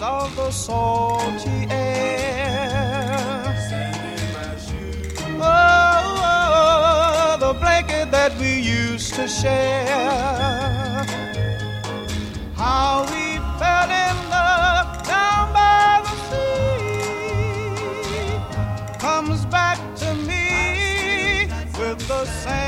of the salty air. Oh, the blanket that we used to share. How we fell in love down by the sea comes back to me with the same